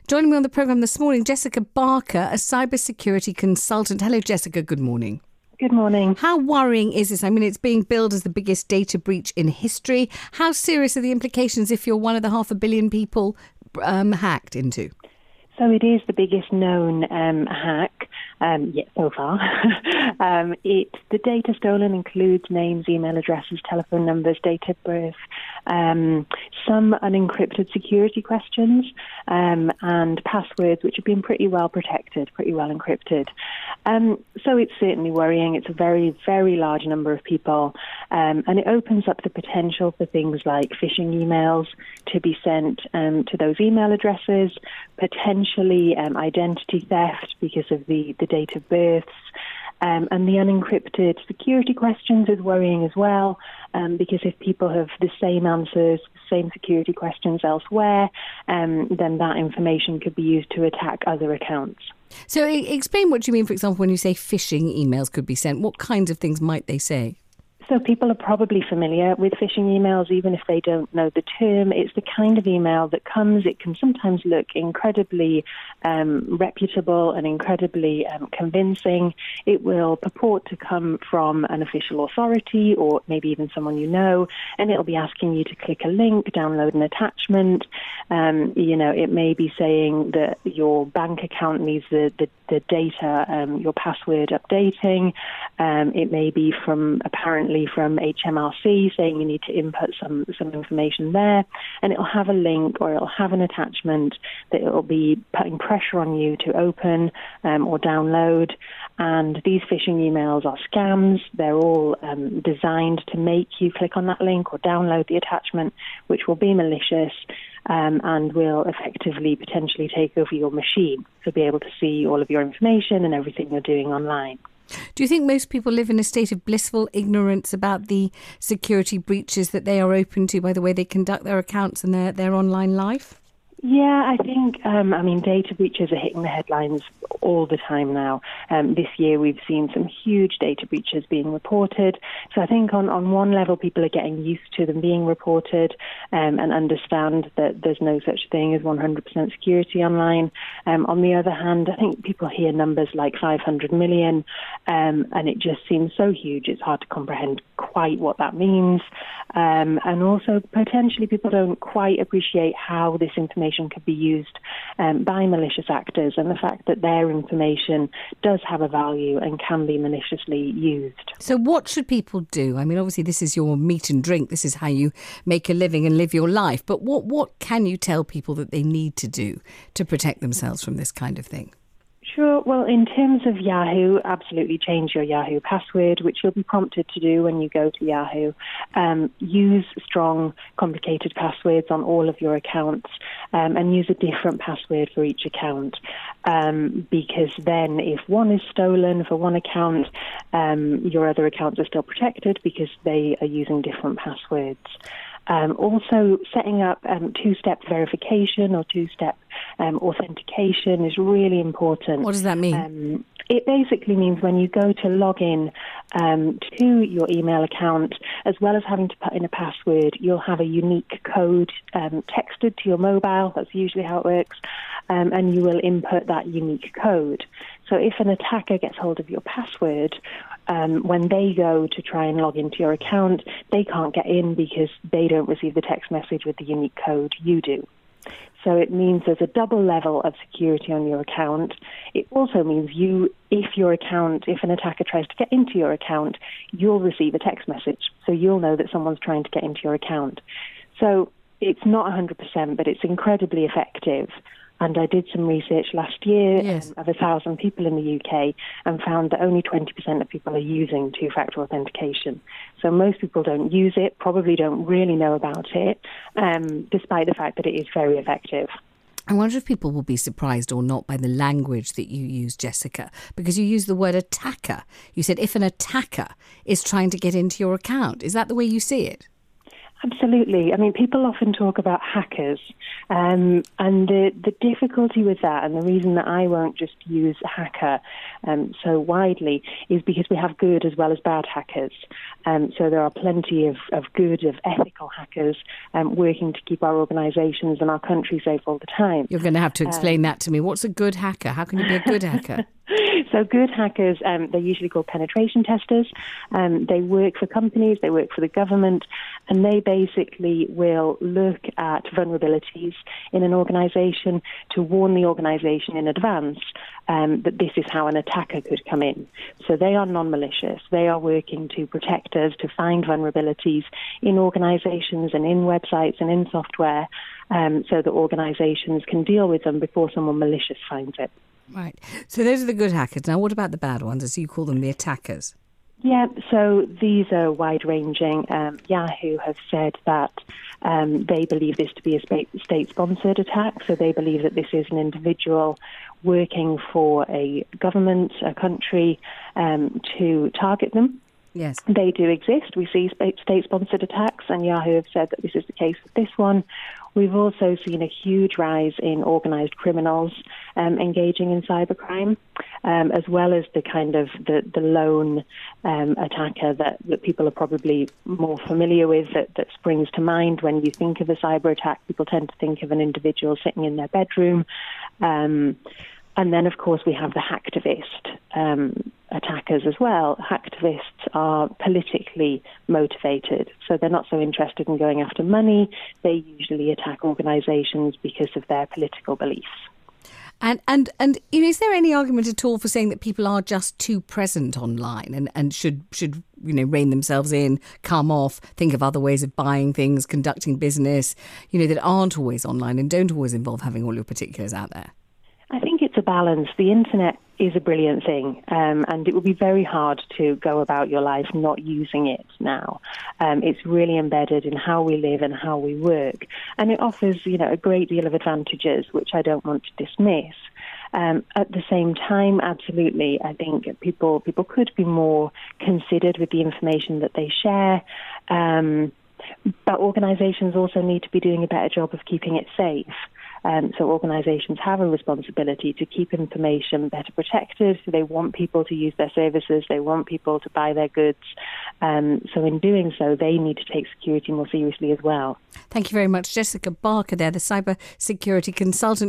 Joining me on the programme this morning, Jessica Barker, a cybersecurity consultant. Hello, Jessica. Good morning. Good morning. How worrying is this? I mean, it's being billed as the biggest data breach in history. How serious are the implications if you're one of the 500 million people hacked into? So it is the biggest known hack yet so far. The data stolen includes names, email addresses, telephone numbers, date of birth, some unencrypted security questions, and passwords, which have been pretty well protected, pretty well encrypted. So it's certainly worrying. It's a very, very large number of people, and it opens up the potential for things like phishing emails to be sent to those email addresses, potentially identity theft because of the date of births, and the unencrypted security questions is worrying as well, because if people have the same answers, same security questions elsewhere, then that information could be used to attack other accounts. So explain what you mean, for example, when you say phishing emails could be sent. What kinds of things might they say? So people are probably familiar with phishing emails, even if they don't know the term. It's the kind of email that comes, it can sometimes look incredibly reputable and incredibly convincing. It will purport to come from an official authority or maybe even someone you know, and it'll be asking you to click a link, download an attachment. It may be saying that your bank account needs the data, your password updating. It may be from HMRC saying you need to input some information there, and it'll have a link or it'll have an attachment that it'll be putting pressure on you to open or download. And these phishing emails are scams. They're all designed to make you click on that link or download the attachment, which will be malicious and will effectively potentially take over your machine to be able to see all of your information and everything you're doing online. Do you think most people live in a state of blissful ignorance about the security breaches that they are open to by the way they conduct their accounts and their online life? Yeah, I think, data breaches are hitting the headlines all the time now. This year we've seen some huge data breaches being reported. So I think on one level people are getting used to them being reported and understand that there's no such thing as 100% security online. On the other hand, I think people hear numbers like 500 million and it just seems so huge. It's hard to comprehend quite what that means. And also potentially people don't quite appreciate how this information could be used by malicious actors and the fact that their information does have a value and can be maliciously used. So what should people do? I mean, obviously this is your meat and drink. This is how you make a living and live your life. But what can you tell people that they need to do to protect themselves from this kind of thing? Sure. Well, in terms of Yahoo, absolutely change your Yahoo password, which you'll be prompted to do when you go to Yahoo. Use strong, complicated passwords on all of your accounts and use a different password for each account because then if one is stolen for one account, your other accounts are still protected because they are using different passwords. Also, setting up two-step verification or two-step authentication is really important. What does that mean? It basically means when you go to log in to your email account, as well as having to put in a password, you'll have a unique code texted to your mobile. That's usually how it works. And you will input that unique code. So if an attacker gets hold of your password, when they go to try and log into your account, they can't get in because they don't receive the text message with the unique code you do. So it means there's a double level of security on your account. It also means if an attacker tries to get into your account, you'll receive a text message. So you'll know that someone's trying to get into your account. So it's not 100%, but it's incredibly effective. And I did some research last year of 1,000 people in the UK and found that only 20% of people are using two-factor authentication. So most people don't use it, probably don't really know about it, despite the fact that it is very effective. I wonder if people will be surprised or not by the language that you use, Jessica, because you use the word attacker. You said if an attacker is trying to get into your account. Is that the way you see it? Absolutely. I mean, people often talk about hackers, and the difficulty with that, and the reason that I won't just use hacker so widely, is because we have good as well as bad hackers. So there are plenty of good, of ethical hackers working to keep our organisations and our country safe all the time. You're going to have to explain that to me. What's a good hacker? How can you be a good hacker? So good hackers, they're usually called penetration testers. They work for companies, they work for the government, and they basically will look at vulnerabilities in an organisation to warn the organisation in advance that this is how an attacker could come in. So they are non-malicious. They are working to protect us, to find vulnerabilities in organisations and in websites and in software so that organisations can deal with them before someone malicious finds it. Right. So those are the good hackers. Now, what about the bad ones, as you call them, the attackers? Yeah, so these are wide-ranging. Yahoo have said that they believe this to be a state-sponsored attack, so they believe that this is an individual working for a government, a country, to target them. Yes. They do exist. We see state-sponsored attacks, and Yahoo have said that this is the case with this one. We've also seen a huge rise in organised criminals engaging in cybercrime, as well as the kind of the lone attacker that people are probably more familiar with, that springs to mind when you think of a cyber attack. People tend to think of an individual sitting in their bedroom. And then, of course, we have the hacktivist attackers as well. Hacktivists are politically motivated, so they're not so interested in going after money. They usually attack organisations because of their political beliefs. And you know, is there any argument at all for saying that people are just too present online and should rein themselves in, come off, think of other ways of buying things, conducting business, that aren't always online and don't always involve having all your particulars out there? I think it's a balance. The internet is a brilliant thing, and it would be very hard to go about your life not using it now. It's really embedded in how we live and how we work, and it offers, a great deal of advantages, which I don't want to dismiss. At the same time, absolutely, I think people could be more considered with the information that they share. But organisations also need to be doing a better job of keeping it safe. So organisations have a responsibility to keep information better protected. They want people to use their services. They want people to buy their goods. So in doing so, they need to take security more seriously as well. Thank you very much. Jessica Barker there, the cyber security consultant.